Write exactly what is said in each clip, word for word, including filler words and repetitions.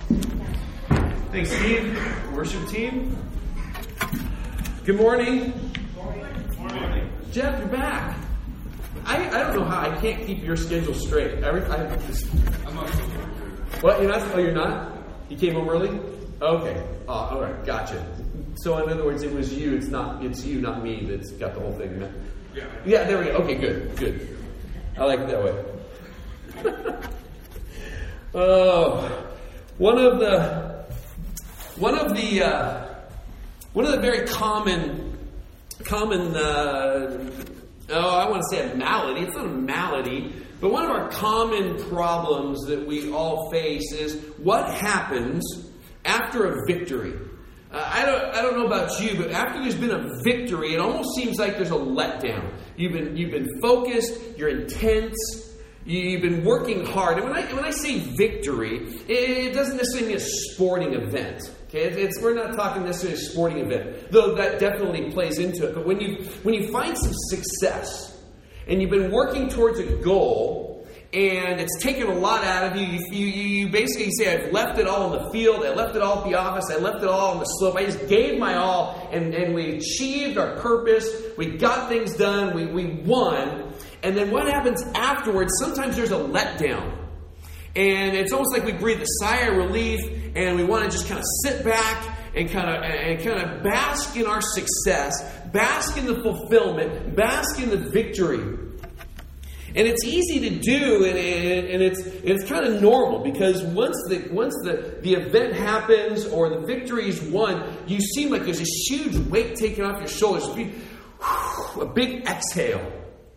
Thanks, Steve. Worship team. Good morning. Good morning. Jeff, you're back. I, I don't know how I can't keep your schedule straight. Every, I just, I'm not. what? You're not? Oh, you're not? You came home early? Okay. Oh, all right. Gotcha. So in other words, it was you. It's not. It's you, not me. That's got the whole thing. Yeah. Yeah. There we go. Okay. Good. Good. I like it that way. Oh, one of the one of the uh, one of the very common common. Uh, oh, I want to say a malady. It's not a malady, but one of our common problems that we all face is what happens after a victory. Uh, I don't I don't know about you, but after there's been a victory, it almost seems like there's a letdown. You've been you've been focused, you're intense, you've been working hard. And when I when I say victory, it doesn't necessarily mean a sporting event. Okay, it's we're not talking necessarily a sporting event, though that definitely plays into it. But when you when you find some success and you've been working towards a goal, and it's taken a lot out of you. You, you, you basically say, I've left it all in the field. I left it all at the office. I left it all on the slope. I just gave my all, and, and we achieved our purpose. We got things done. We, we won. And then what happens afterwards? Sometimes there's a letdown. And it's almost like we breathe a sigh of relief, and we want to just kind of sit back and kind of and kind of bask in our success, bask in the fulfillment, bask in the victory. And it's easy to do, and, and it's and it's kind of normal, because once the once the, the event happens or the victory is won, you seem like there's this huge weight taken off your shoulders, a big exhale.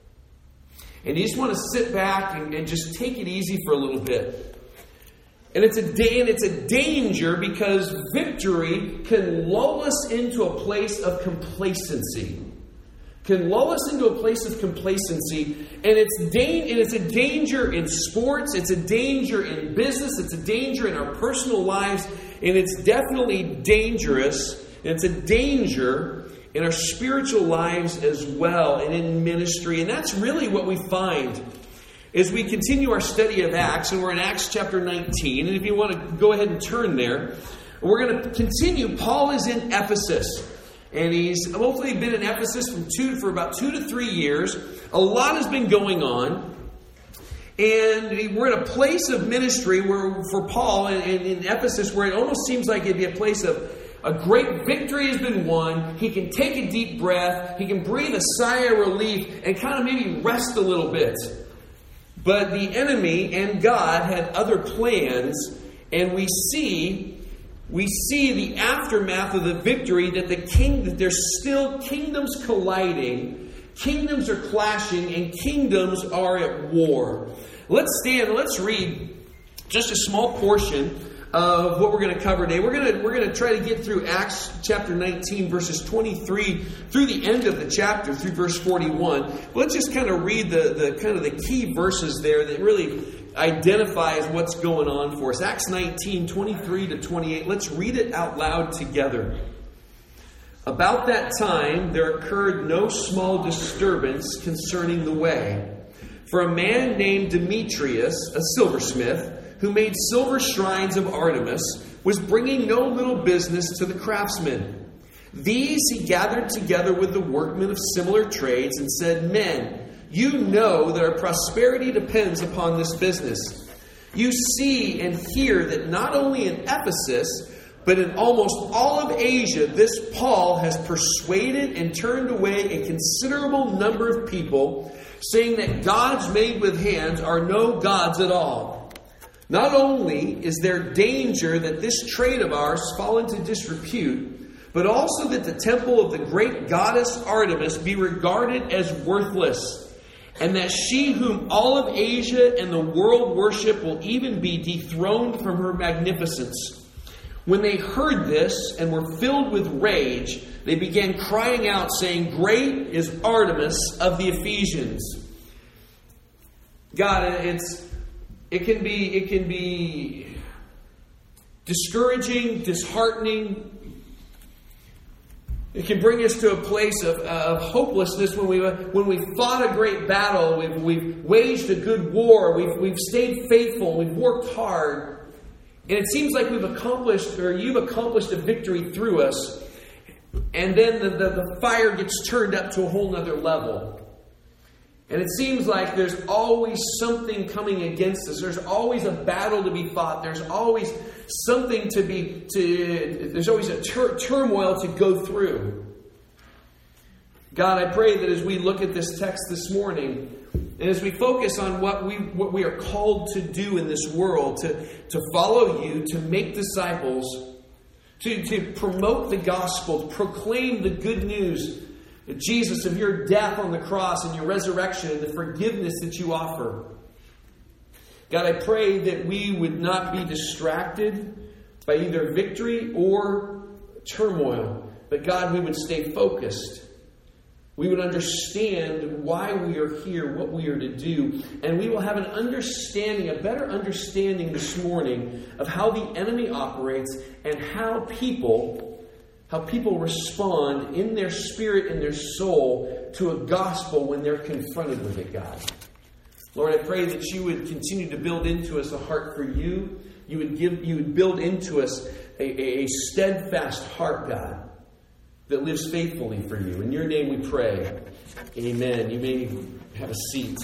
And you just want to sit back and, and just take it easy for a little bit. And it's a day, and it's a danger, because victory can lull us into a place of complacency. Can lull us into a place of complacency, and it's da- and it's a danger in sports, it's a danger in business, it's a danger in our personal lives, and it's definitely dangerous, and it's a danger in our spiritual lives as well, and in ministry. And that's really what we find as we continue our study of Acts, and we're in Acts chapter nineteen, and if you want to go ahead and turn there, we're going to continue. Paul is in Ephesus. And he's hopefully been in Ephesus from two, for about two to three years. A lot has been going on. And we're in a place of ministry where, for Paul in, in Ephesus, where it almost seems like it'd be a place of a great victory has been won. He can take a deep breath. He can breathe a sigh of relief and kind of maybe rest a little bit. But the enemy and God had other plans. And we see... We see the aftermath of the victory, that the king, that there's still kingdoms colliding, kingdoms are clashing, and kingdoms are at war. Let's stand, let's read just a small portion of what we're going to cover today. We're going to we're going to try to get through Acts chapter nineteen, verses twenty-three through the end of the chapter, through verse forty-one. Let's just kind of read the, the kind of the key verses there that really identifies what's going on for us. Acts nineteen, twenty-three to twenty-eight. Let's read it out loud together. About that time, there occurred no small disturbance concerning the way. For a man named Demetrius, a silversmith, who made silver shrines of Artemis, was bringing no little business to the craftsmen. These he gathered together with the workmen of similar trades and said, Men, you know that our prosperity depends upon this business. You see and hear that not only in Ephesus, but in almost all of Asia, this Paul has persuaded and turned away a considerable number of people, saying that gods made with hands are no gods at all. Not only is there danger that this trade of ours fall into disrepute, but also that the temple of the great goddess Artemis be regarded as worthless, and that she whom all of Asia and the world worship will even be dethroned from her magnificence. When they heard this and were filled with rage, they began crying out, saying, Great is Artemis of the Ephesians. God, it's it can be it can be discouraging, disheartening. It can bring us to a place of, of hopelessness when we when we've fought a great battle, we've, we've waged a good war, we've we've stayed faithful, we've worked hard, And it seems like we've accomplished, or you've accomplished a victory through us. And then the, the, the fire gets turned up to a whole nother level. And it seems like there's always something coming against us. There's always a battle to be fought. There's always something to be, to, there's always a tur- turmoil to go through. God, I pray that as we look at this text this morning, and as we focus on what we what we are called to do in this world, to, to follow you, to make disciples, to, to promote the gospel, to proclaim the good news, Jesus, of your death on the cross and your resurrection and the forgiveness that you offer. God, I pray that we would not be distracted by either victory or turmoil, but God, we would stay focused. We would understand why we are here, what we are to do, and we will have an understanding, a better understanding this morning of how the enemy operates and how people, how people respond in their spirit and their soul to a gospel when they're confronted with it, God. Lord, I pray that you would continue to build into us a heart for you. You would give, you would build into us a, a, a steadfast heart, God, that lives faithfully for you. In your name we pray. Amen. You may have a seat.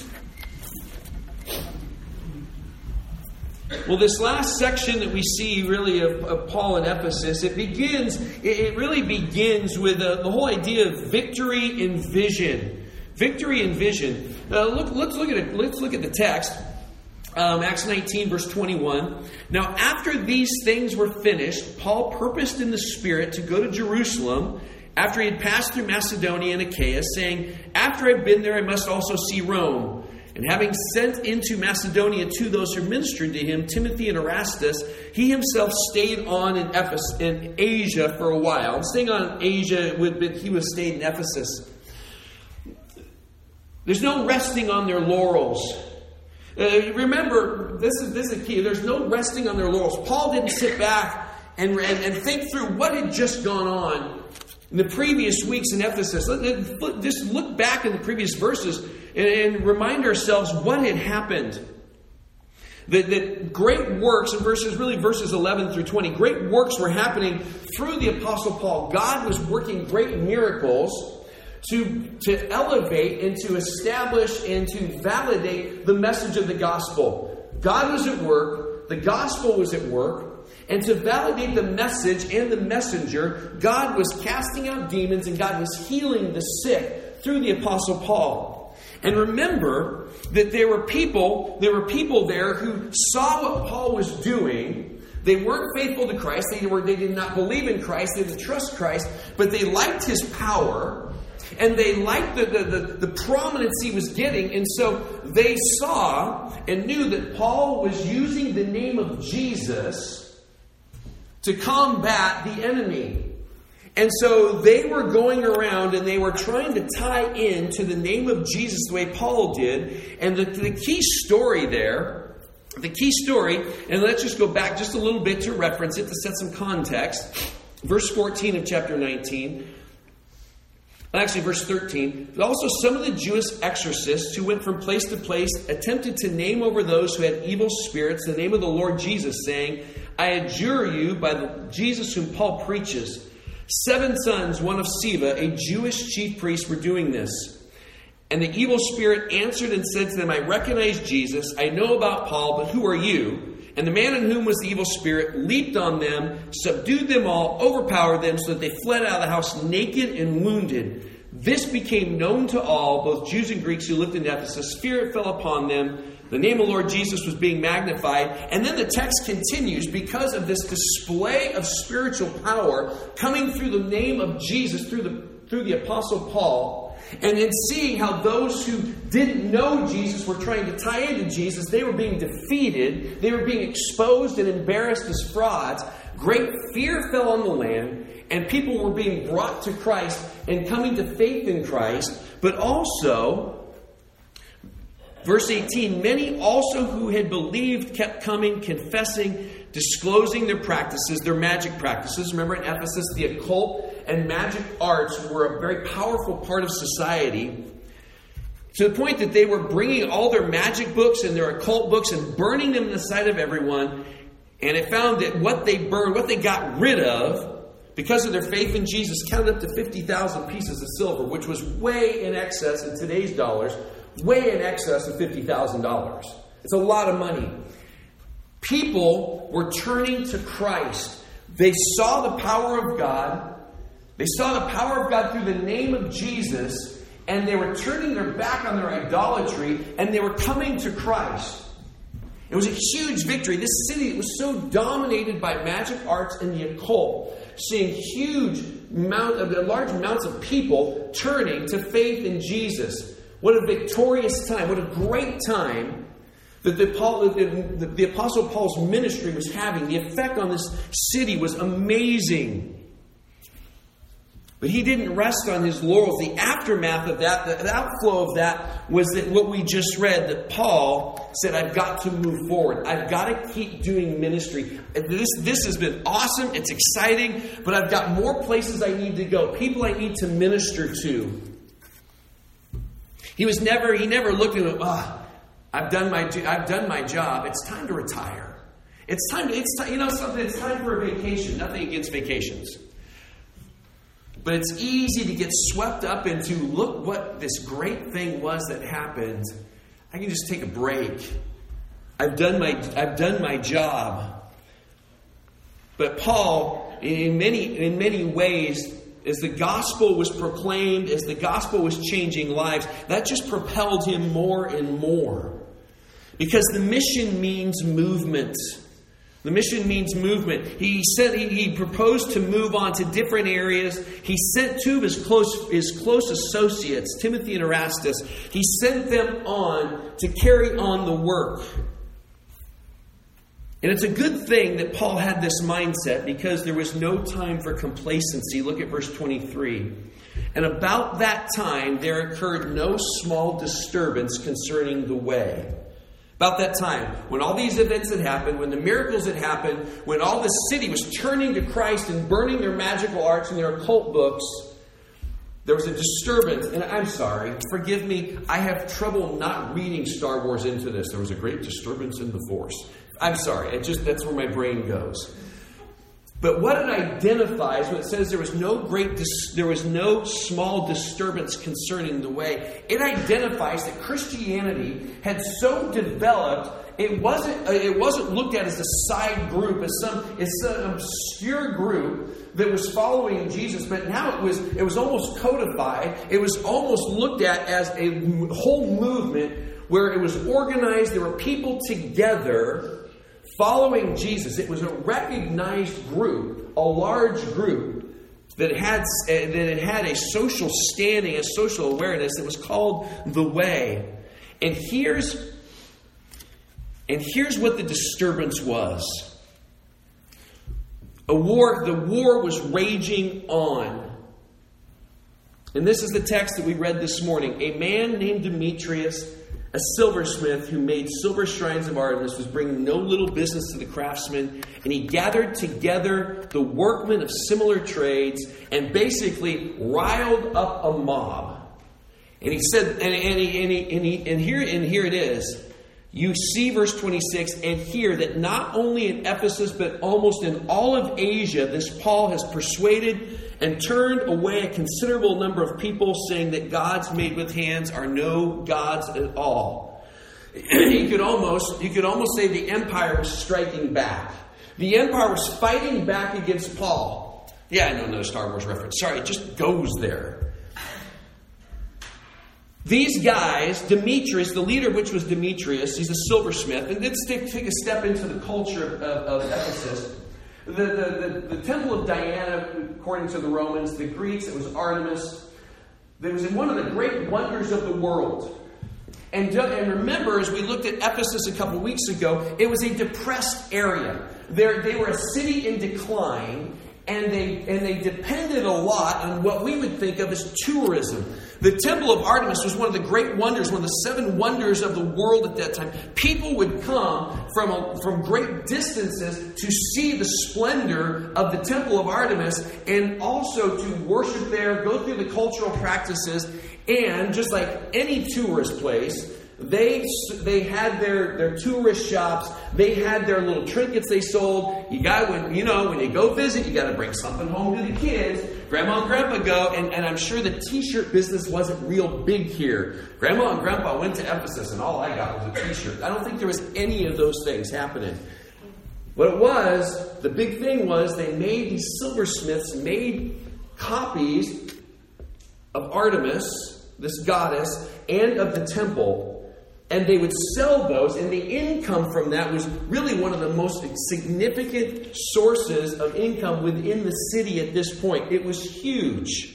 Well, this last section that we see really of, of Paul in Ephesus, it begins, it really begins with uh, the whole idea of victory in vision. Victory in vision. Uh, look, let's look at it. Let's look at the text. Um, Acts nineteen, verse twenty-one. Now, after these things were finished, Paul purposed in the Spirit to go to Jerusalem after he had passed through Macedonia and Achaia, saying, after I've been there, I must also see Rome. And having sent into Macedonia two those who ministered to him, Timothy and Erastus, he himself stayed on in Ephesus, in Asia for a while. And staying on in Asia, he was stayed in Ephesus. There's no resting on their laurels. Uh, remember, this is this is key. There's no resting on their laurels. Paul didn't sit back and, and, and think through what had just gone on in the previous weeks in Ephesus. Let, let, just look back in the previous verses and, and remind ourselves what had happened. That, that great works, in verses, really verses eleven through twenty, great works were happening through the Apostle Paul. God was working great miracles to, to elevate and to establish and to validate the message of the gospel. God was at work. The gospel was at work. And to validate the message and the messenger, God was casting out demons and God was healing the sick through the Apostle Paul. And remember that there were people, there were people there who saw what Paul was doing. They weren't faithful to Christ. They were, they did not believe in Christ. They didn't trust Christ. But they liked his power. And they liked the, the, the, the prominence he was getting. And so they saw and knew that Paul was using the name of Jesus to combat the enemy. And so they were going around and they were trying to tie in to the name of Jesus the way Paul did. And the, the key story there, the key story, and let's just go back just a little bit to reference it, to set some context. Verse fourteen of chapter nineteen. Actually, verse thirteen. But also some of the Jewish exorcists who went from place to place attempted to name over those who had evil spirits the name of the Lord Jesus, saying, I adjure you by the Jesus whom Paul preaches. Seven sons, one of Sceva, a Jewish chief priest, were doing this. And the evil spirit answered and said to them, I recognize Jesus. I know about Paul, but who are you? And the man in whom was the evil spirit leaped on them, subdued them all, overpowered them, so that they fled out of the house naked and wounded. This became known to all, both Jews and Greeks who lived in Ephesus. Fear fell upon them. The name of the Lord Jesus was being magnified. And then the text continues because of this display of spiritual power coming through the name of Jesus, through the, through the Apostle Paul. And in seeing how those who didn't know Jesus were trying to tie into Jesus, they were being defeated. They were being exposed and embarrassed as frauds. Great fear fell on the land. And people were being brought to Christ and coming to faith in Christ. But also, verse eighteen, many also who had believed kept coming, confessing, disclosing their practices, their magic practices. Remember in Ephesus, the occult and magic arts were a very powerful part of society. To the point that they were bringing all their magic books and their occult books and burning them in the sight of everyone. And it found that what they burned, what they got rid of, because of their faith in Jesus, counted up to fifty thousand pieces of silver, which was way in excess, in today's dollars, way in excess of fifty thousand dollars. It's a lot of money. People were turning to Christ. They saw the power of God. They saw the power of God through the name of Jesus, and they were turning their back on their idolatry, and they were coming to Christ. It was a huge victory. This city was so dominated by magic arts and the occult, seeing huge amount of large amounts of people turning to faith in Jesus. What a victorious time! What a great time that the, Paul, the, the, the Apostle Paul's ministry was having. The effect on this city was amazing. But he didn't rest on his laurels. The aftermath of that, the outflow of that, was that what we just read, that Paul said, I've got to move forward. I've got to keep doing ministry. This, this has been awesome. It's exciting. But I've got more places I need to go. People I need to minister to. He was never, he never looked at it, ah, I've done my, I've done my job. It's time to retire. It's time to, it's time, you know something, it's time for a vacation. Nothing against vacations. But it's easy to get swept up into, look what this great thing was that happened. I can just take a break. I've done my I've done my job. But Paul, in many in many ways, as the gospel was proclaimed, as the gospel was changing lives, that just propelled him more and more. Because the mission means movement. The mission means movement. He said he, he proposed to move on to different areas. He sent two of his close, his close associates, Timothy and Erastus. He sent them on to carry on the work. And it's a good thing that Paul had this mindset, because there was no time for complacency. Look at verse twenty-three. And about that time there occurred no small disturbance concerning the way. About that time, when all these events had happened, when the miracles had happened, when all the city was turning to Christ and burning their magical arts and their occult books, there was a disturbance. And I'm sorry, forgive me, I have trouble not reading Star Wars into this. There was a great disturbance in the Force. I'm sorry, it just that's where my brain goes. But what it identifies when it says there was no great, dis- there was no small disturbance concerning the way, it identifies that Christianity had so developed, it wasn't it wasn't looked at as a side group, as some as some obscure group that was following Jesus, but now it was it was almost codified. It was almost looked at as a whole movement where it was organized. There were people together following Jesus. It was a recognized group, a large group that had that had a social standing, a social awareness that was called the Way. And here's and here's what the disturbance was. A war, the war was raging on. And this is the text that we read this morning. A man named Demetrius, a silversmith who made silver shrines of Artemis, was bringing no little business to the craftsmen, and he gathered together the workmen of similar trades and basically riled up a mob. And he said, and, and, he, and, he, and, he, and here and here it is. You see verse twenty-six, and hear that not only in Ephesus, but almost in all of Asia, this Paul has persuaded and turned away a considerable number of people, saying that gods made with hands are no gods at all. you could almost you could almost say the empire was striking back. The empire was fighting back against Paul. Yeah, I know another Star Wars reference. Sorry, it just goes there. These guys, Demetrius, the leader of which was Demetrius, he's a silversmith. And let's take, take a step into the culture of, of Ephesus. The, the, the, the temple of Diana, according to the Romans, the Greeks, it was Artemis. It was one of the great wonders of the world. And, and remember, as we looked at Ephesus a couple weeks ago, it was a depressed area. They're, they were a city in decline, and they and they depended a lot on what we would think of as tourism. The Temple of Artemis was one of the great wonders, one of the seven wonders of the world at that time. People would come from a, from great distances to see the splendor of the Temple of Artemis, and also to worship there, go through the cultural practices, and just like any tourist place, They they had their, their tourist shops. They had their little trinkets they sold. You got when you know when you go visit, you got to bring something home to the kids. Grandma and Grandpa go, and, and I'm sure the T-shirt business wasn't real big here. Grandma and Grandpa went to Ephesus, and all I got was a T-shirt. I don't think there was any of those things happening. What it was, the big thing was, they made these silversmiths made copies of Artemis, this goddess, and of the temple. And they would sell those, and the income from that was really one of the most significant sources of income within the city at this point. It was huge.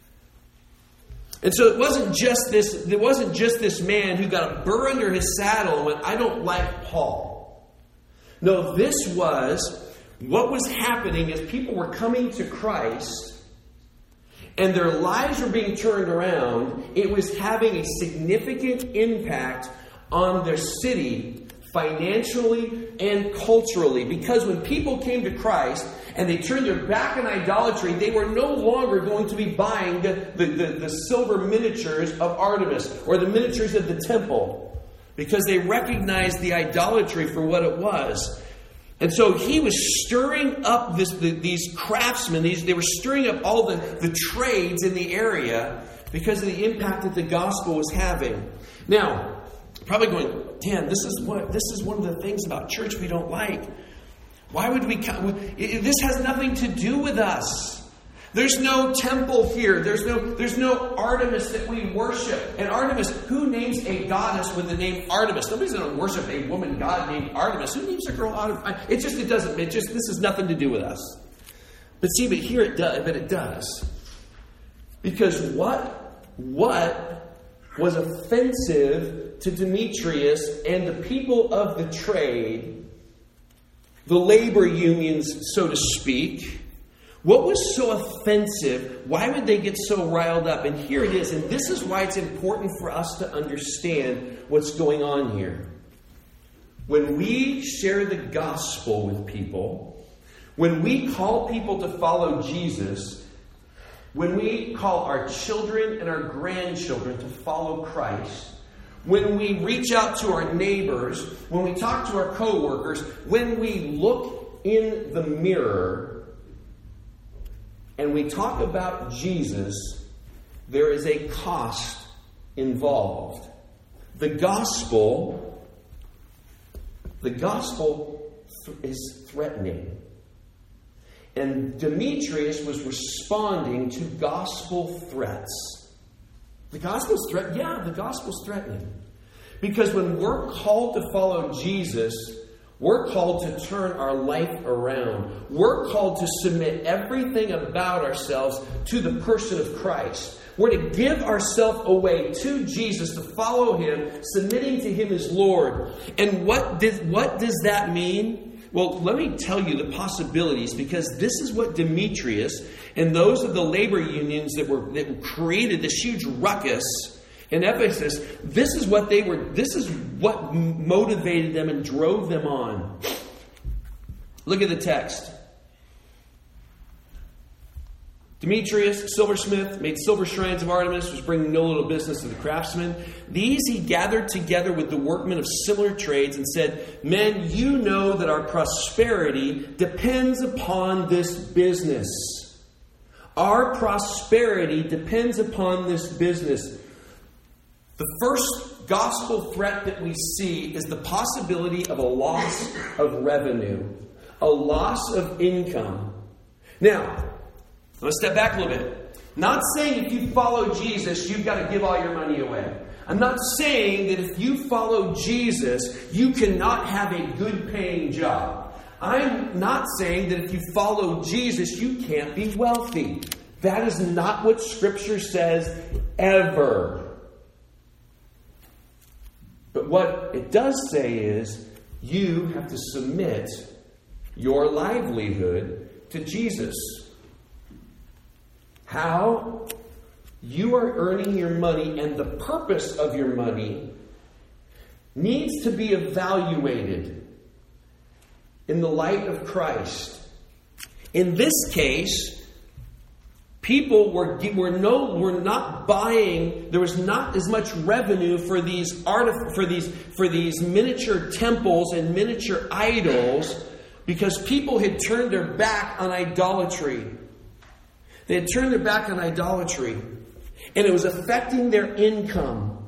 And so it wasn't just this, it wasn't just this man who got a burr under his saddle and went, I don't like Paul. No, this was what was happening as people were coming to Christ and their lives were being turned around. It was having a significant impact on their city financially and culturally. Because when people came to Christ and they turned their back on idolatry, they were no longer going to be buying the, the, the, the silver miniatures of Artemis or the miniatures of the temple, because they recognized the idolatry for what it was. And so he was stirring up this, the, these craftsmen. These, they were stirring up all the, the trades in the area because of the impact that the gospel was having. Now, probably going, Dan, this is what this is one of the things about church we don't like. Why would we come? This has nothing to do with us. There's no temple here. There's no there's no Artemis that we worship. And Artemis, who names a goddess with the name Artemis? Nobody's going to worship a woman god named Artemis. Who names a girl Artemis? It just it doesn't. It just this has nothing to do with us. But see, but here it does. But it does, because what what was offensive to Demetrius and the people of the trade, the labor unions, so to speak. What was so offensive? Why would they get so riled up? And here it is. And this is why it's important for us to understand what's going on here. When we share the gospel with people, when we call people to follow Jesus, when we call our children and our grandchildren to follow Christ, when we reach out to our neighbors, when we talk to our coworkers, when we look in the mirror and we talk about Jesus, there is a cost involved. The gospel, the gospel is threatening. And Demetrius was responding to gospel threats. The gospel's threat, yeah, the gospel's threatening. Because when we're called to follow Jesus, we're called to turn our life around. We're called to submit everything about ourselves to the person of Christ. We're to give ourselves away to Jesus, to follow Him, submitting to Him as Lord. And what did, what does that mean? Well, let me tell you the possibilities, because this is what Demetrius and those of the labor unions that were that created this huge ruckus in Ephesus, this is what they were, this is what motivated them and drove them on. Look at the text. Demetrius, silversmith, made silver shrines of Artemis, was bringing no little business to the craftsmen. These he gathered together with the workmen of similar trades and said, Men, you know that our prosperity depends upon this business. Our prosperity depends upon this business. The first gospel threat that we see is the possibility of a loss of revenue, a loss of income. Now, let's step back a little bit. Not saying if you follow Jesus, you've got to give all your money away. I'm not saying that if you follow Jesus, you cannot have a good paying job. I'm not saying that if you follow Jesus, you can't be wealthy. That is not what Scripture says ever. But what it does say is you have to submit your livelihood to Jesus. How? You are earning your money, and the purpose of your money needs to be evaluated in the light of Christ. In this case, People were were no were not buying. There was not as much revenue for these art for these for these miniature temples and miniature idols because people had turned their back on idolatry. They had turned their back on idolatry, and it was affecting their income.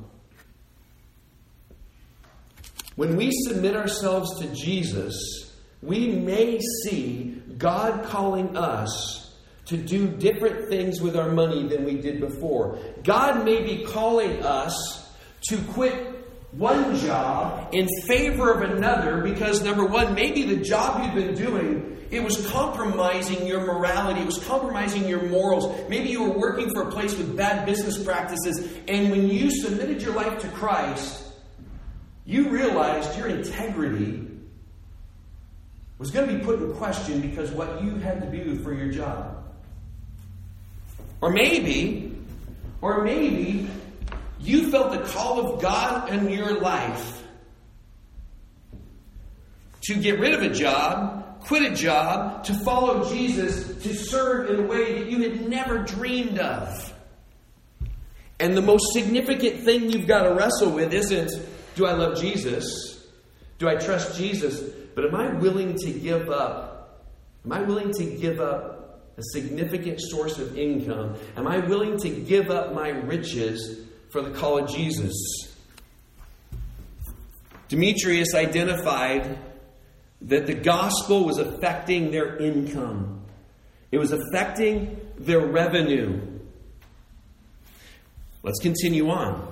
When we submit ourselves to Jesus, we may see God calling us to do different things with our money than we did before. God may be calling us to quit one job in favor of another because, number one, maybe the job you've been doing, it was compromising your morality. It was compromising your morals. Maybe you were working for a place with bad business practices, and when you submitted your life to Christ, you realized your integrity was going to be put in question because what you had to do for your job. Or maybe, or maybe you felt the call of God in your life to get rid of a job, quit a job, to follow Jesus, to serve in a way that you had never dreamed of. And the most significant thing you've got to wrestle with isn't, do I love Jesus? Do I trust Jesus? But am I willing to give up? Am I willing to give up a significant source of income? Am I willing to give up my riches for the call of Jesus? Demetrius identified that the gospel was affecting their income. It was affecting their revenue. Let's continue on.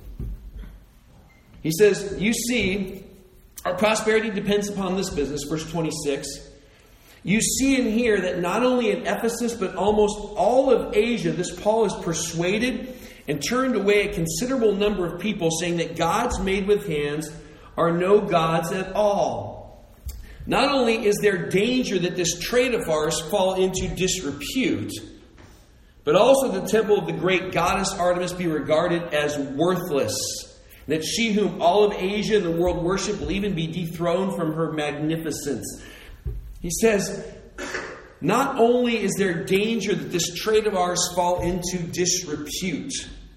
He says, you see, our prosperity depends upon this business, verse twenty-six. You see and hear that not only in Ephesus, but almost all of Asia, this Paul has persuaded and turned away a considerable number of people, saying that gods made with hands are no gods at all. Not only is there danger that this trade of ours fall into disrepute, but also the temple of the great goddess Artemis be regarded as worthless, and that she whom all of Asia and the world worship will even be dethroned from her magnificence. He says, not only is there danger that this trade of ours fall into disrepute.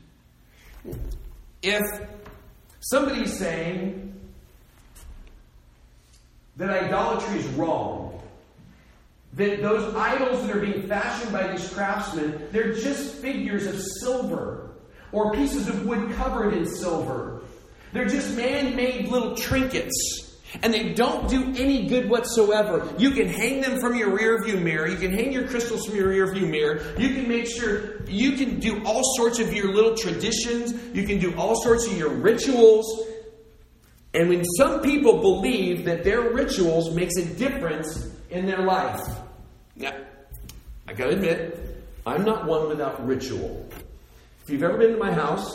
If somebody's saying that idolatry is wrong, that those idols that are being fashioned by these craftsmen, they're just figures of silver or pieces of wood covered in silver. They're just man-made little trinkets. And they don't do any good whatsoever. You can hang them from your rear view mirror. You can hang your crystals from your rear view mirror. You can make sure, you can do all sorts of your little traditions. You can do all sorts of your rituals. And when some people believe that their rituals makes a difference in their life. Now, I gotta admit, I'm not one without ritual. If you've ever been to my house,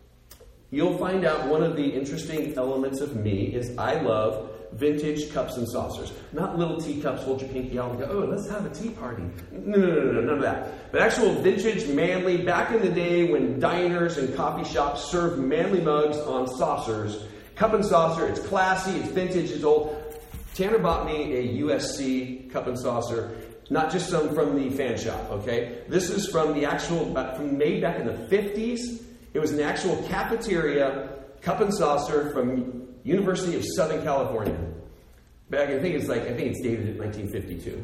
you'll find out one of the interesting elements of me is I love vintage cups and saucers. Not little teacups, hold your pinky out and go, oh, let's have a tea party. No, no, no, no, none of that. But actual vintage, manly, back in the day when diners and coffee shops served manly mugs on saucers. Cup and saucer, it's classy, it's vintage, it's old. Tanner bought me a U S C cup and saucer. Not just some from the fan shop, okay? This is from the actual, from made back in the fifties. It was an actual cafeteria cup and saucer from University of Southern California. Back, I think it's like I think it's dated in nineteen fifty-two.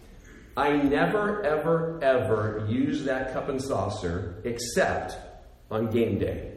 I never, ever, ever use that cup and saucer except on game day.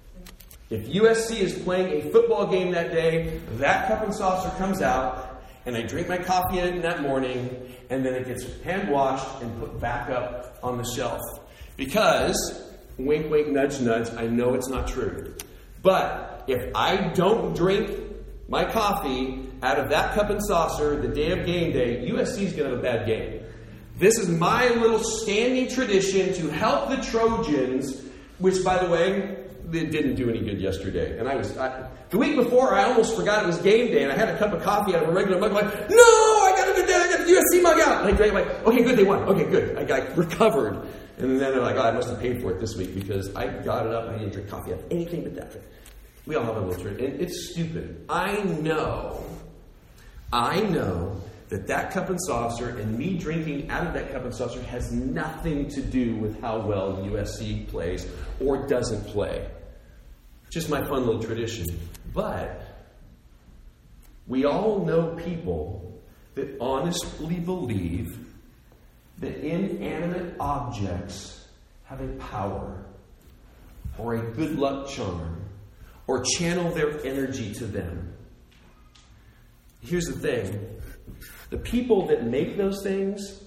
If U S C is playing a football game that day, that cup and saucer comes out, and I drink my coffee in it that morning, and then it gets hand washed and put back up on the shelf because. Wink, wink, nudge, nudge. I know it's not true. But if I don't drink my coffee out of that cup and saucer the day of game day, U S C is going to have a bad game. This is my little standing tradition to help the Trojans, which, by the way, they didn't do any good yesterday. And I was I, the week before, I almost forgot it was game day, and I had a cup of coffee out of a regular mug. I'm like, no, I got to I got the U S C mug out. And I drank, like, okay, good, they won. Okay, good. I got recovered. And then they're like, oh, I must have paid for it this week because I got it up. I didn't drink coffee out of anything but that. We all have a little trick. And it's stupid. I know, I know that that cup and saucer and me drinking out of that cup and saucer has nothing to do with how well U S C plays or doesn't play. Just my fun little tradition. But we all know people that honestly believe that inanimate objects have a power or a good luck charm or channel their energy to them. Here's the thing. The people that make those things,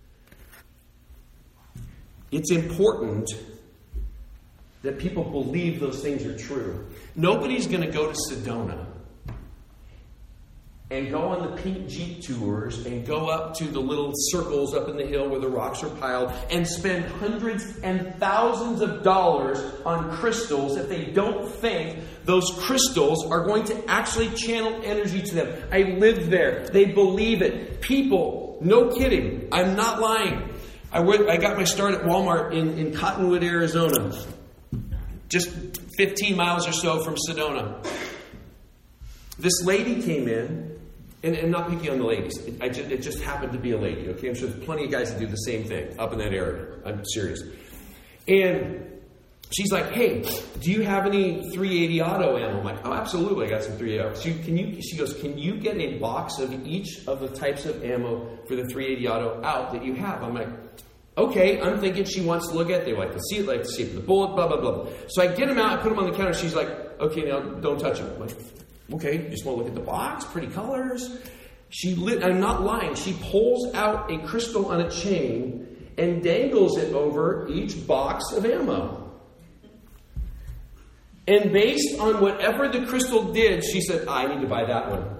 it's important that people believe those things are true. Nobody's going to go to Sedona and go on the pink Jeep tours and go up to the little circles up in the hill where the rocks are piled and spend hundreds and thousands of dollars on crystals if they don't think those crystals are going to actually channel energy to them. I lived there. They believe it. People, no kidding. I'm not lying. I, went, I got my start at Walmart in, in Cottonwood, Arizona. Just fifteen miles or so from Sedona. This lady came in, and, and not picking on the ladies. It, I just, it just happened to be a lady, okay? I'm sure there's plenty of guys that do the same thing up in that area. I'm serious. And she's like, hey, do you have any three eighty auto ammo? I'm like, oh, absolutely, I got some three eighty. She, can you, she goes, can you get a box of each of the types of ammo for the three eighty auto out that you have? I'm like, okay, I'm thinking she wants to look at it. They like to see it, like to see it, the bullet, blah, blah, blah. So I get them out, I put them on the counter. She's like, okay, now don't touch them. I'm like, okay, just want to look at the box, pretty colors. She lit, I'm not lying. She pulls out a crystal on a chain and dangles it over each box of ammo. And based on whatever the crystal did, she said, I need to buy that one.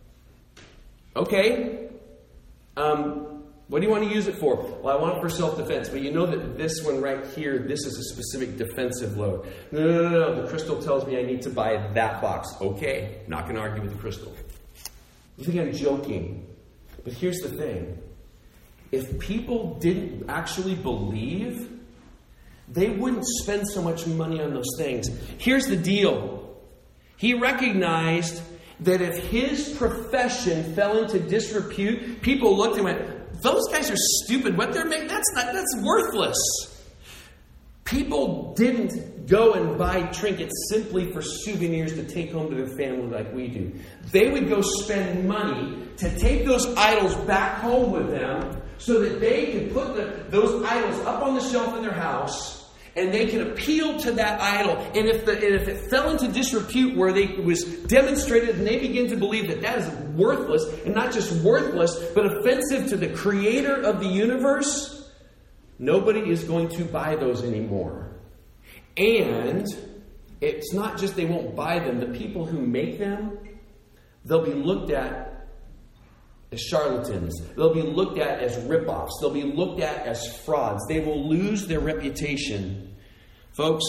Okay. Um... What do you want to use it for? Well, I want it for self-defense. But you know that this one right here, this is a specific defensive load. No, no, no, no. The crystal tells me I need to buy that box. Okay. Not going to argue with the crystal. You think I'm joking. But here's the thing. If people didn't actually believe, they wouldn't spend so much money on those things. Here's the deal. He recognized that if his profession fell into disrepute, people looked and went, those guys are stupid. What they're making, that's not, that's worthless. People didn't go and buy trinkets simply for souvenirs to take home to their family like we do. They would go spend money to take those idols back home with them so that they could put the, those idols up on the shelf in their house and they can appeal to that idol. And if the and if it fell into disrepute where they it was demonstrated and they begin to believe that that is worthless, and not just worthless, but offensive to the creator of the universe, nobody is going to buy those anymore. And it's not just they won't buy them. The people who make them, they'll be looked at as charlatans. They'll be looked at as rip-offs. They'll be looked at as frauds. They will lose their reputation. Folks,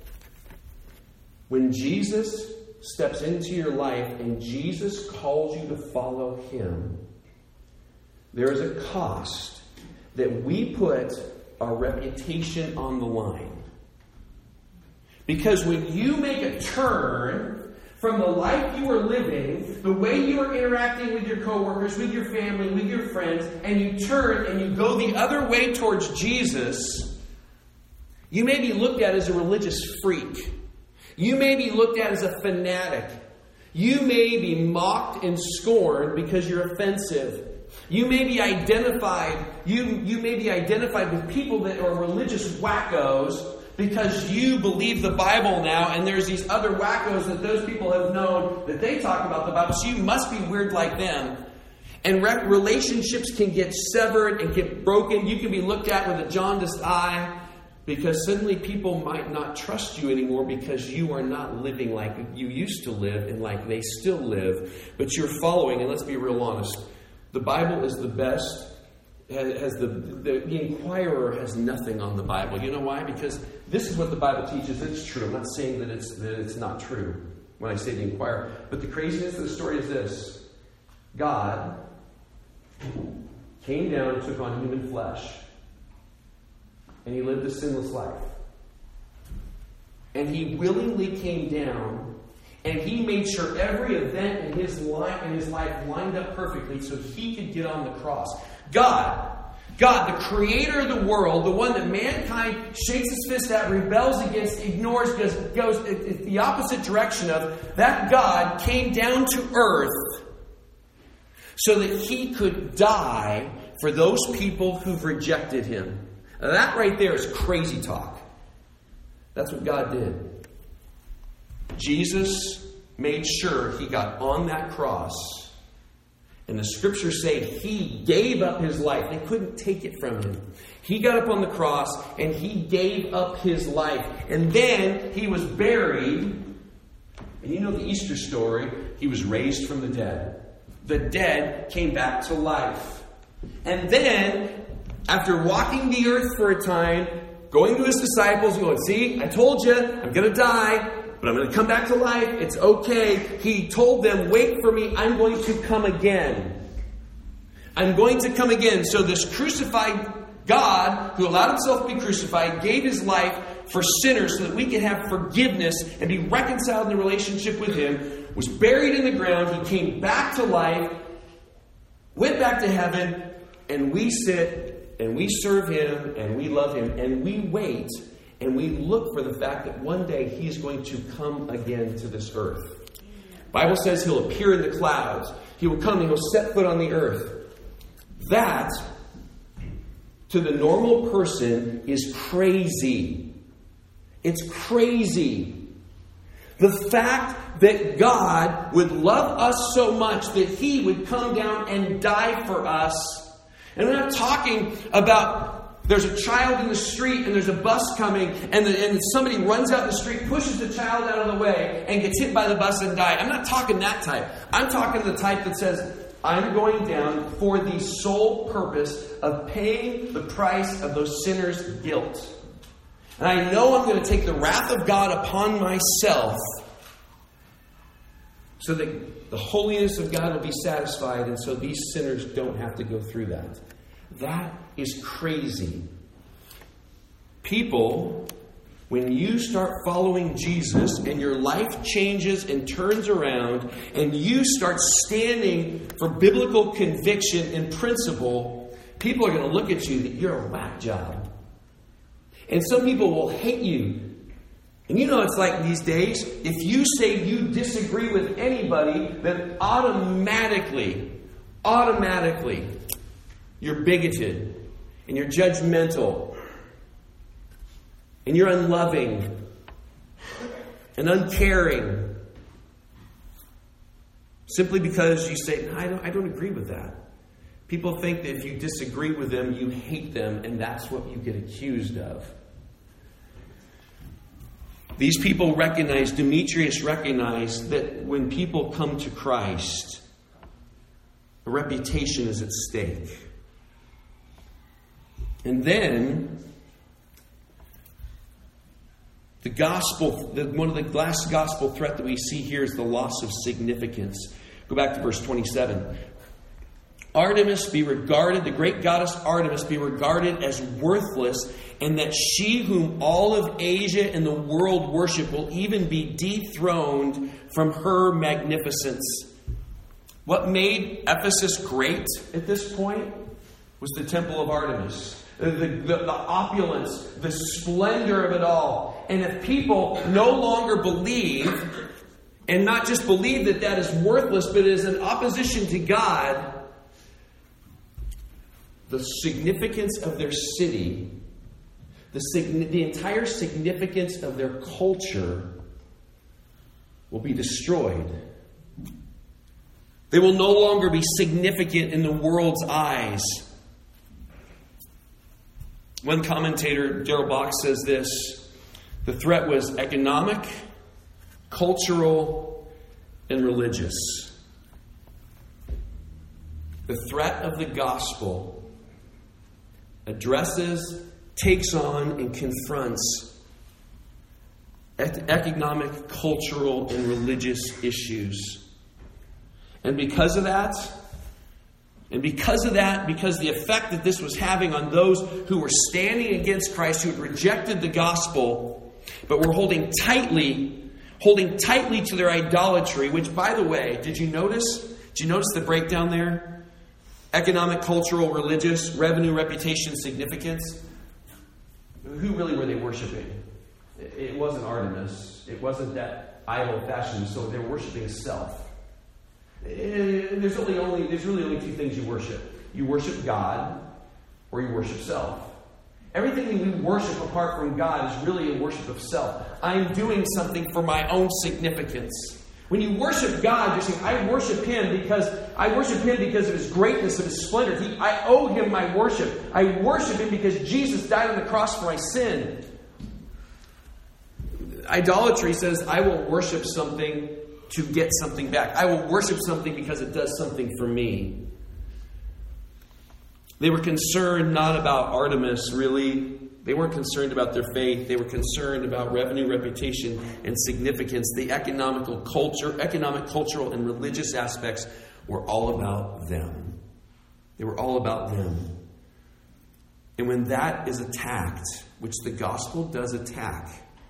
when Jesus steps into your life and Jesus calls you to follow Him, there is a cost that we put our reputation on the line. Because when you make a turn from the life you are living, the way you are interacting with your coworkers, with your family, with your friends, and you turn and you go the other way towards Jesus, you may be looked at as a religious freak. You may be looked at as a fanatic. You may be mocked and scorned because you're offensive. You may be identified, you, you may be identified with people that are religious wackos because you believe the Bible now, and there's these other wackos that those people have known that they talk about the Bible, so you must be weird like them. And re- relationships can get severed and get broken. You can be looked at with a jaundiced eye because suddenly people might not trust you anymore because you are not living like you used to live and like they still live. But you're following, and let's be real honest, the Bible is the best. Has the, the the Inquirer has nothing on the Bible. You know why? Because this is what the Bible teaches. It's true. I'm not saying that it's that it's not true when I say the Inquirer. But the craziness of the story is this: God came down and took on human flesh, and He lived a sinless life. And He willingly came down And he made sure every event in his life, in his life lined up perfectly so he could get on the cross. God, God, the creator of the world, the one that mankind shakes his fist at, rebels against, ignores, goes, goes the opposite direction of, that God came down to earth so that he could die for those people who've rejected him. Now that right there is crazy talk. That's what God did. Jesus made sure he got on that cross. And the scriptures say he gave up his life. They couldn't take it from him. He got up on the cross and he gave up his life. And then he was buried. And you know the Easter story. He was raised from the dead. The dead came back to life. And then, after walking the earth for a time, going to his disciples, going, see, I told you, I'm going to die. But I'm going to come back to life. It's okay. He told them, wait for me. I'm going to come again. I'm going to come again. So this crucified God, who allowed himself to be crucified, gave his life for sinners so that we could have forgiveness and be reconciled in a relationship with him, was buried in the ground. He came back to life, went back to heaven, and we sit and we serve him and we love him and we wait. And we look for the fact that one day he is going to come again to this earth. The Bible says he'll appear in the clouds. He will come and he'll set foot on the earth. That, to the normal person, is crazy. It's crazy. The fact that God would love us so much that he would come down and die for us. And I'm not talking about there's a child in the street and there's a bus coming and, the, and somebody runs out the street, pushes the child out of the way and gets hit by the bus and dies. I'm not talking that type. I'm talking the type that says, I'm going down for the sole purpose of paying the price of those sinners' guilt. And I know I'm going to take the wrath of God upon myself so that the holiness of God will be satisfied and so these sinners don't have to go through that. That is crazy. People, when you start following Jesus and your life changes and turns around and you start standing for biblical conviction and principle, people are going to look at you that you're a whack job. And some people will hate you. And you know it's like these days, if you say you disagree with anybody, then automatically, automatically, you're bigoted, and you're judgmental, and you're unloving, and uncaring, simply because you say, I don't, I don't agree with that. People think that if you disagree with them, you hate them, and that's what you get accused of. These people recognize, Demetrius recognized that when people come to Christ, a reputation is at stake. And then, the gospel, the, one of the last gospel threat that we see here is the loss of significance. Go back to verse twenty-seven. Artemis be regarded, the great goddess Artemis be regarded as worthless, and that she whom all of Asia and the world worship will even be dethroned from her magnificence. What made Ephesus great at this point was the temple of Artemis. The, the, the opulence, the splendor of it all. And if people no longer believe, and not just believe that that is worthless, but is in opposition to God, the significance of their city, the, the entire significance of their culture will be destroyed. They will no longer be significant in the world's eyes. One commentator, Darrell Bock, says this: the threat was economic, cultural, and religious. The threat of the gospel addresses, takes on, and confronts economic, cultural, and religious issues. And because of that, And because of that, because the effect that this was having on those who were standing against Christ, who had rejected the gospel, but were holding tightly, holding tightly to their idolatry, which, by the way, did you notice? Did you notice the breakdown there? Economic, cultural, religious, revenue, reputation, significance. Who really were they worshiping? It wasn't Artemis. It wasn't that idol fashion. So they were worshiping self. There's only, only there's really only two things you worship. You worship God, or you worship self. Everything that we worship apart from God is really a worship of self. I'm doing something for my own significance. When you worship God, you're saying, I worship Him because I worship Him because of His greatness, of His splendor. He, I owe Him my worship. I worship Him because Jesus died on the cross for my sin. Idolatry says, I will worship something to get something back. I will worship something because it does something for me. They were concerned not about Artemis, really. They weren't concerned about their faith. They were concerned about revenue, reputation, and significance. The economical culture, economic, cultural, and religious aspects were all about them. They were all about them. And when that is attacked, which the gospel does attack,